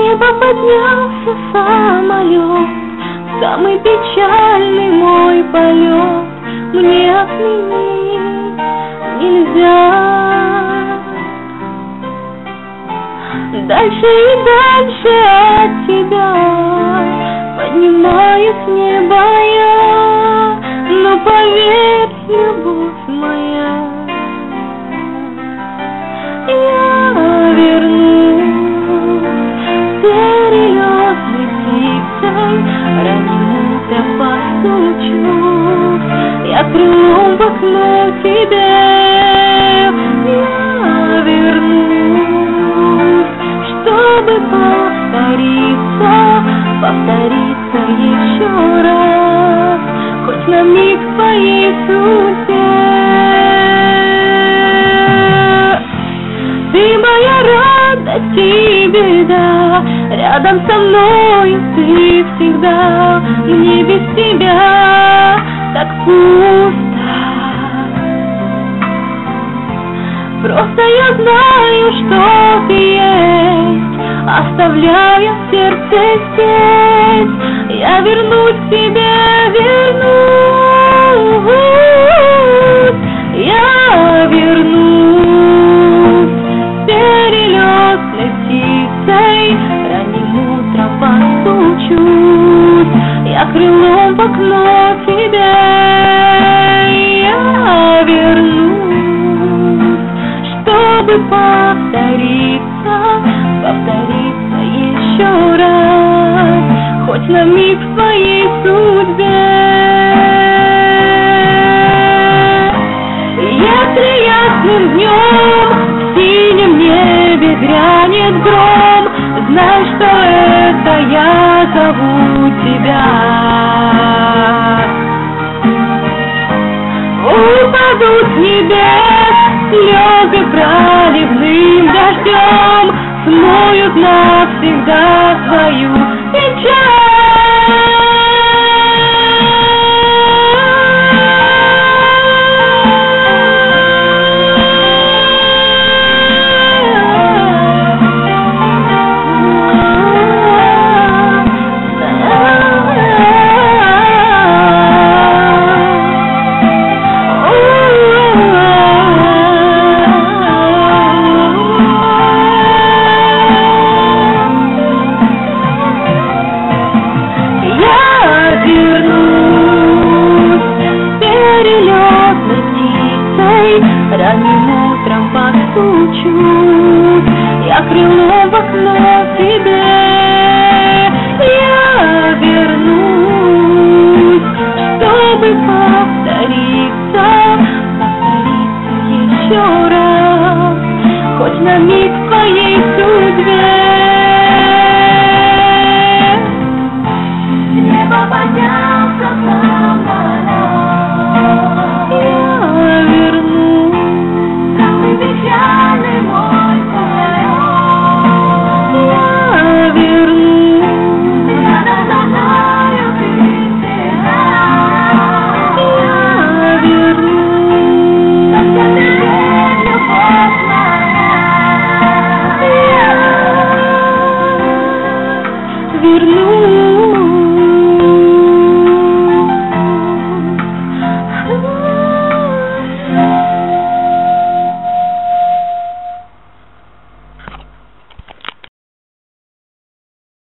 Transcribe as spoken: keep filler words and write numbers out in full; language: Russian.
небо поднялся самолет, самый печальный мой полет мне отменить нельзя. Дальше и дальше от тебя поднимаюсь в небо я, но поверь, любовь моя, я вернусь перелетной птицей, ранним утром постучусь я крылом в окно тебе. Я вернусь, чтобы повториться, повториться еще раз, хоть на миг в твоей судьбе. Ты моя радость и беда, рядом со мной ты всегда, мне без тебя так пусто. Просто я знаю, что ты есть, оставляя в сердце здесь. Я вернусь к тебе, вернусь, я вернусь перелетной птицей, ранним утром постучусь я крылом в окно тебе. Я вернусь, чтобы повториться, повториться еще раз, хоть на миг в твоей судьбе. Если ясным днем в синем небе грянет гром, знай, что это я зову тебя. Упадут с небес слезы проливным дождем, смоют навсегда свою печаль. Ранним утром постучусь я крылом в окно тебе. Я вернусь, чтобы повториться, повториться еще раз, хоть на миг в твоей судьбе. С неба поднялся самолет, я вернусь печальный мой полет. Я вернусь, я знаю ты всегда. Я вернусь, только ты любовь моя. Я вернусь.